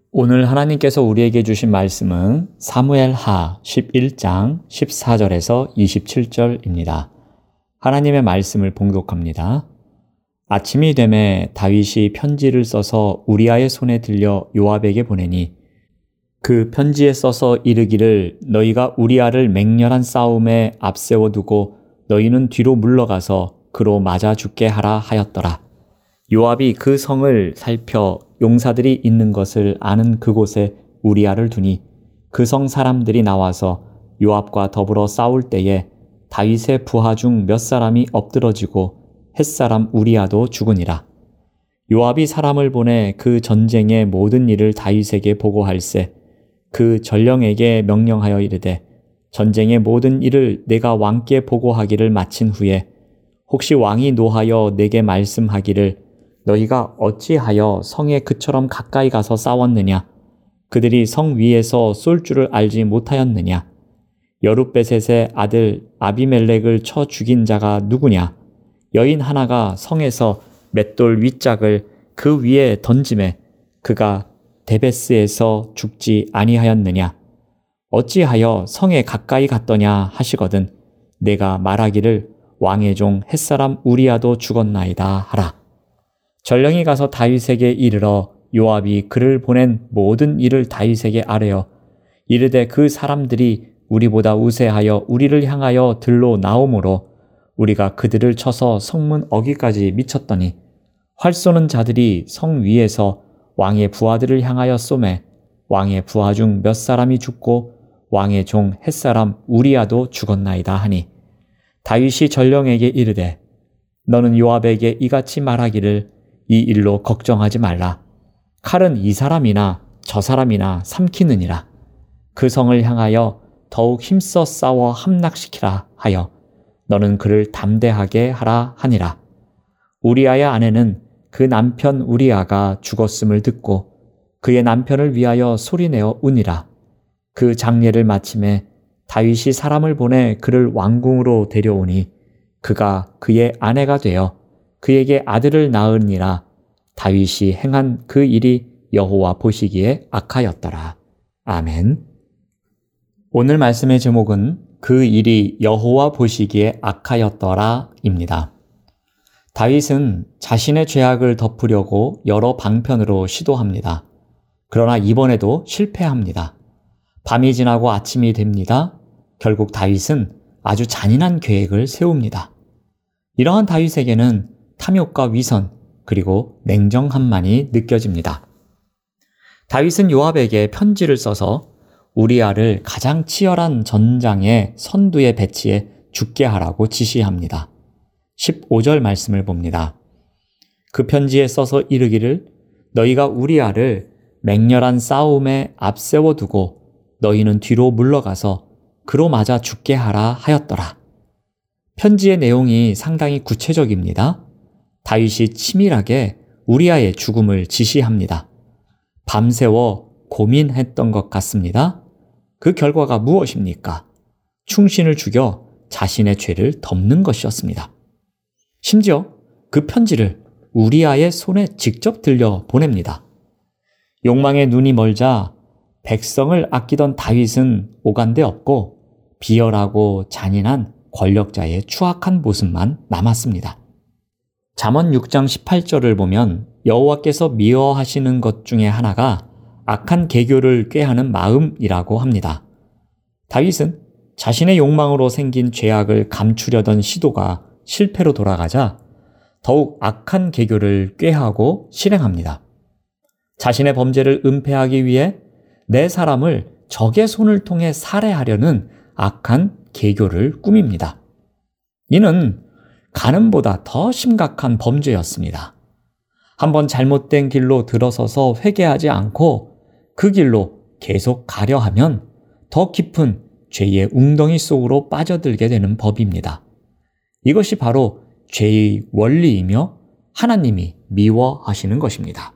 오늘 하나님께서 우리에게 주신 말씀은 사무엘하 11장 14절에서 27절입니다. 하나님의 말씀을 봉독합니다. 아침이 되매 다윗이 편지를 써서 우리아의 손에 들려 요압에게 보내니 그 편지에 써서 이르기를 너희가 우리아를 맹렬한 싸움에 앞세워 두고 너희는 뒤로 물러가서 그로 맞아 죽게 하라 하였더라. 요압이 그 성을 살펴 용사들이 있는 것을 아는 그곳에 우리아를 두니 그 성 사람들이 나와서 요압과 더불어 싸울 때에 다윗의 부하 중 몇 사람이 엎드러지고 햇사람 우리아도 죽으니라. 요압이 사람을 보내 그 전쟁의 모든 일을 다윗에게 보고할세 그 전령에게 명령하여 이르되 전쟁의 모든 일을 내가 왕께 보고하기를 마친 후에 혹시 왕이 노하여 내게 말씀하기를 너희가 어찌하여 성에 그처럼 가까이 가서 싸웠느냐? 그들이 성 위에서 쏠 줄을 알지 못하였느냐? 여룻베셋의 아들 아비멜렉을 쳐 죽인 자가 누구냐? 여인 하나가 성에서 맷돌 윗짝을 그 위에 던짐에 그가 데베스에서 죽지 아니하였느냐? 어찌하여 성에 가까이 갔더냐 하시거든 내가 말하기를 왕의 종 햇사람 우리아도 죽었나이다 하라. 전령이 가서 다윗에게 이르러 요압이 그를 보낸 모든 일을 다윗에게 아뢰어 이르되 그 사람들이 우리보다 우세하여 우리를 향하여 들로 나오므로 우리가 그들을 쳐서 성문 어귀까지 미쳤더니 활 쏘는 자들이 성 위에서 왕의 부하들을 향하여 쏘매 왕의 부하 중 몇 사람이 죽고 왕의 종 햇사람 우리아도 죽었나이다 하니 다윗이 전령에게 이르되 너는 요압에게 이같이 말하기를 이 일로 걱정하지 말라. 칼은 이 사람이나 저 사람이나 삼키느니라. 그 성을 향하여 더욱 힘써 싸워 함락시키라 하여 너는 그를 담대하게 하라 하니라. 우리아의 아내는 그 남편 우리아가 죽었음을 듣고 그의 남편을 위하여 소리내어 우니라. 그 장례를 마침에 다윗이 사람을 보내 그를 왕궁으로 데려오니 그가 그의 아내가 되어 그에게 아들을 낳으니라. 다윗이 행한 그 일이 여호와 보시기에 악하였더라. 아멘. 오늘 말씀의 제목은 그 일이 여호와 보시기에 악하였더라 입니다. 다윗은 자신의 죄악을 덮으려고 여러 방편으로 시도합니다. 그러나 이번에도 실패합니다. 밤이 지나고 아침이 됩니다. 결국 다윗은 아주 잔인한 계획을 세웁니다. 이러한 다윗에게는 탐욕과 위선 그리고 냉정함만이 느껴집니다. 다윗은 요압에게 편지를 써서 우리아를 가장 치열한 전장의 선두에 배치해 죽게 하라고 지시합니다. 15절 말씀을 봅니다. 그 편지에 써서 이르기를 너희가 우리아를 맹렬한 싸움에 앞세워 두고 너희는 뒤로 물러가서 그로 맞아 죽게 하라 하였더라. 편지의 내용이 상당히 구체적입니다. 다윗이 치밀하게 우리아의 죽음을 지시합니다. 밤새워 고민했던 것 같습니다. 그 결과가 무엇입니까? 충신을 죽여 자신의 죄를 덮는 것이었습니다. 심지어 그 편지를 우리아의 손에 직접 들려 보냅니다. 욕망에 눈이 멀자 백성을 아끼던 다윗은 오간데 없고 비열하고 잔인한 권력자의 추악한 모습만 남았습니다. 잠언 6장 18절을 보면 여호와께서 미워하시는 것 중에 하나가 악한 계교를 꾀하는 마음이라고 합니다. 다윗은 자신의 욕망으로 생긴 죄악을 감추려던 시도가 실패로 돌아가자 더욱 악한 계교를 꾀하고 실행합니다. 자신의 범죄를 은폐하기 위해 내 사람을 적의 손을 통해 살해하려는 악한 계교를 꾸밉니다. 이는 간음보다 더 심각한 범죄였습니다. 한번 잘못된 길로 들어서서 회개하지 않고 그 길로 계속 가려 하면 더 깊은 죄의 웅덩이 속으로 빠져들게 되는 법입니다. 이것이 바로 죄의 원리이며 하나님이 미워하시는 것입니다.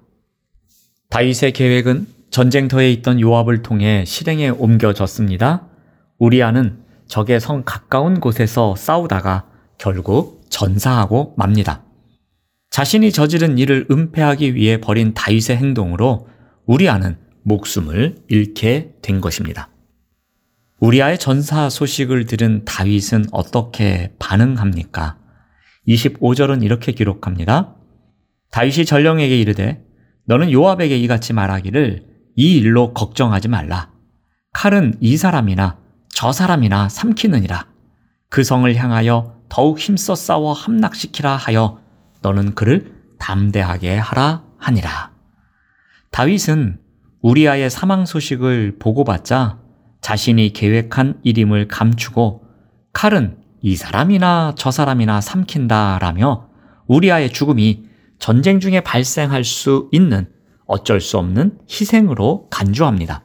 다윗의 계획은 전쟁터에 있던 요압을 통해 실행에 옮겨졌습니다. 우리아는 적의 성 가까운 곳에서 싸우다가 결국 전사하고 맙니다. 자신이 저지른 일을 은폐하기 위해 벌인 다윗의 행동으로 우리아는 목숨을 잃게 된 것입니다. 우리아의 전사 소식을 들은 다윗은 어떻게 반응합니까? 25절은 이렇게 기록합니다. 다윗이 전령에게 이르되 너는 요압에게 이같이 말하기를 이 일로 걱정하지 말라. 칼은 이 사람이나 저 사람이나 삼키느니라. 그 성을 향하여 더욱 힘써 싸워 함락시키라 하여 너는 그를 담대하게 하라 하니라. 다윗은 우리아의 사망 소식을 보고받자 자신이 계획한 일임을 감추고 칼은 이 사람이나 저 사람이나 삼킨다라며 우리아의 죽음이 전쟁 중에 발생할 수 있는 어쩔 수 없는 희생으로 간주합니다.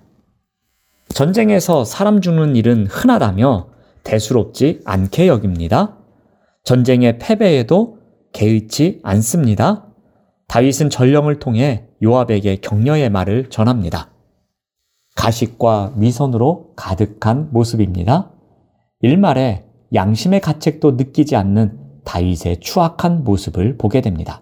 전쟁에서 사람 죽는 일은 흔하다며 대수롭지 않게 여깁니다. 전쟁의 패배에도 개의치 않습니다. 다윗은 전령을 통해 요압에게 격려의 말을 전합니다. 가식과 위선으로 가득한 모습입니다. 일말에 양심의 가책도 느끼지 않는 다윗의 추악한 모습을 보게 됩니다.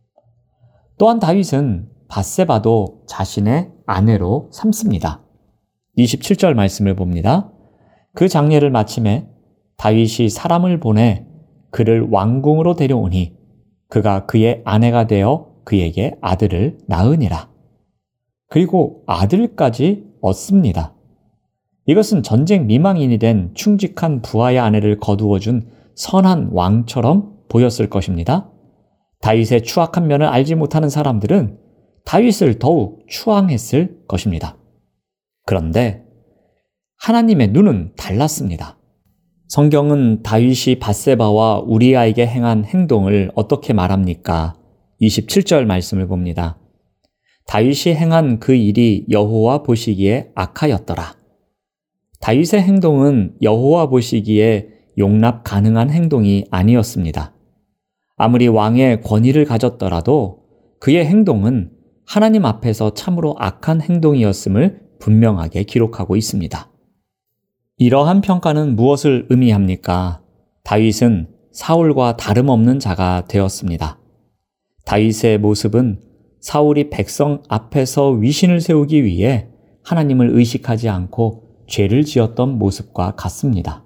또한 다윗은 밧세바도 자신의 아내로 삼습니다. 27절 말씀을 봅니다. 그 장례를 마침에 다윗이 사람을 보내 그를 왕궁으로 데려오니 그가 그의 아내가 되어 그에게 아들을 낳으니라. 그리고 아들까지 얻습니다. 이것은 전쟁 미망인이 된 충직한 부하의 아내를 거두어준 선한 왕처럼 보였을 것입니다. 다윗의 추악한 면을 알지 못하는 사람들은 다윗을 더욱 추앙했을 것입니다. 그런데 하나님의 눈은 달랐습니다. 성경은 다윗이 밧세바와 우리아에게 행한 행동을 어떻게 말합니까? 27절 말씀을 봅니다. 다윗이 행한 그 일이 여호와 보시기에 악하였더라. 다윗의 행동은 여호와 보시기에 용납 가능한 행동이 아니었습니다. 아무리 왕의 권위를 가졌더라도 그의 행동은 하나님 앞에서 참으로 악한 행동이었음을 분명하게 기록하고 있습니다. 이러한 평가는 무엇을 의미합니까? 다윗은 사울과 다름없는 자가 되었습니다. 다윗의 모습은 사울이 백성 앞에서 위신을 세우기 위해 하나님을 의식하지 않고 죄를 지었던 모습과 같습니다.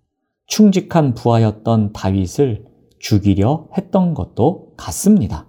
충직한 부하였던 다윗을 죽이려 했던 것도 같습니다.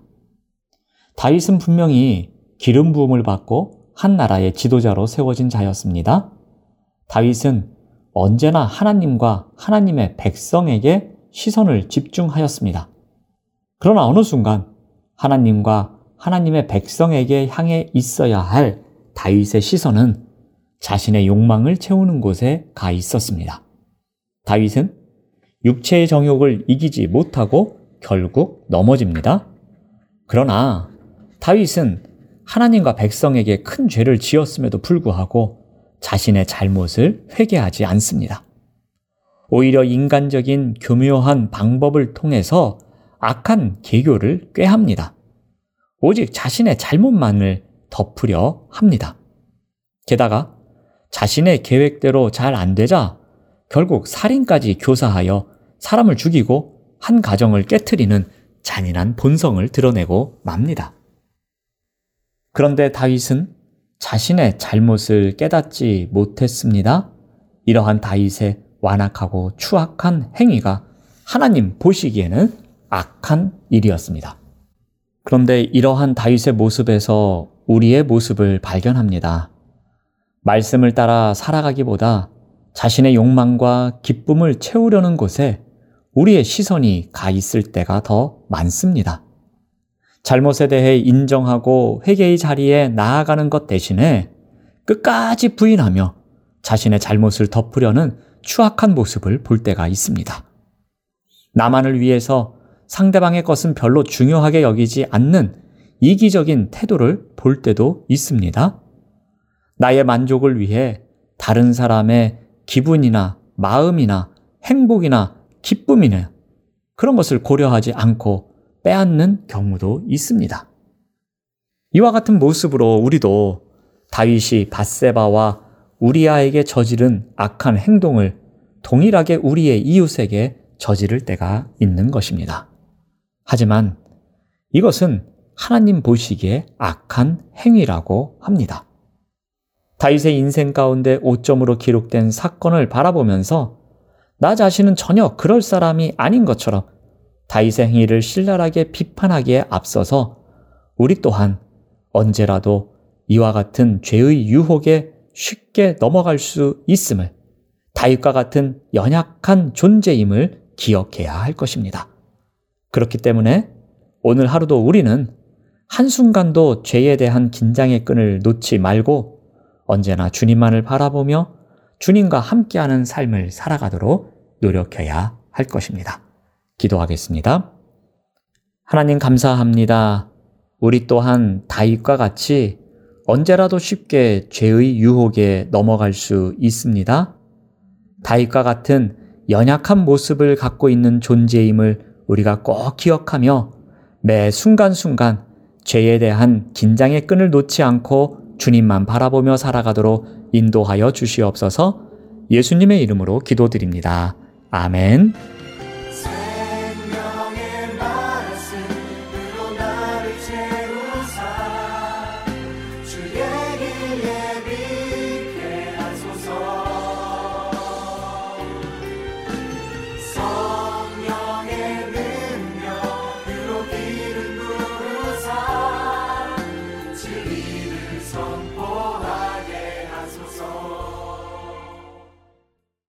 다윗은 분명히 기름 부음을 받고 한 나라의 지도자로 세워진 자였습니다. 다윗은 언제나 하나님과 하나님의 백성에게 시선을 집중하였습니다. 그러나 어느 순간 하나님과 하나님의 백성에게 향해 있어야 할 다윗의 시선은 자신의 욕망을 채우는 곳에 가 있었습니다. 다윗은 육체의 정욕을 이기지 못하고 결국 넘어집니다. 그러나 다윗은 하나님과 백성에게 큰 죄를 지었음에도 불구하고 자신의 잘못을 회개하지 않습니다. 오히려 인간적인 교묘한 방법을 통해서 악한 계교를 꾀합니다. 오직 자신의 잘못만을 덮으려 합니다. 게다가 자신의 계획대로 잘 안 되자 결국 살인까지 교사하여 사람을 죽이고 한 가정을 깨트리는 잔인한 본성을 드러내고 맙니다. 그런데 다윗은 자신의 잘못을 깨닫지 못했습니다. 이러한 다윗의 완악하고 추악한 행위가 하나님 보시기에는 악한 일이었습니다. 그런데 이러한 다윗의 모습에서 우리의 모습을 발견합니다. 말씀을 따라 살아가기보다 자신의 욕망과 기쁨을 채우려는 곳에 우리의 시선이 가 있을 때가 더 많습니다. 잘못에 대해 인정하고 회개의 자리에 나아가는 것 대신에 끝까지 부인하며 자신의 잘못을 덮으려는 추악한 모습을 볼 때가 있습니다. 나만을 위해서 상대방의 것은 별로 중요하게 여기지 않는 이기적인 태도를 볼 때도 있습니다. 나의 만족을 위해 다른 사람의 기분이나 마음이나 행복이나 기쁨이나 그런 것을 고려하지 않고 빼앗는 경우도 있습니다. 이와 같은 모습으로 우리도 다윗이 밧세바와 우리아에게 저지른 악한 행동을 동일하게 우리의 이웃에게 저지를 때가 있는 것입니다. 하지만 이것은 하나님 보시기에 악한 행위라고 합니다. 다윗의 인생 가운데 오점으로 기록된 사건을 바라보면서 나 자신은 전혀 그럴 사람이 아닌 것처럼 다윗의 행위를 신랄하게 비판하기에 앞서서 우리 또한 언제라도 이와 같은 죄의 유혹에 쉽게 넘어갈 수 있음을, 다윗과 같은 연약한 존재임을 기억해야 할 것입니다. 그렇기 때문에 오늘 하루도 우리는 한순간도 죄에 대한 긴장의 끈을 놓지 말고 언제나 주님만을 바라보며 주님과 함께하는 삶을 살아가도록 노력해야 할 것입니다. 기도하겠습니다. 하나님 감사합니다. 우리 또한 다윗과 같이 언제라도 쉽게 죄의 유혹에 넘어갈 수 있습니다. 다윗과 같은 연약한 모습을 갖고 있는 존재임을 우리가 꼭 기억하며 매 순간순간 죄에 대한 긴장의 끈을 놓지 않고 주님만 바라보며 살아가도록 인도하여 주시옵소서. 예수님의 이름으로 기도드립니다. 아멘.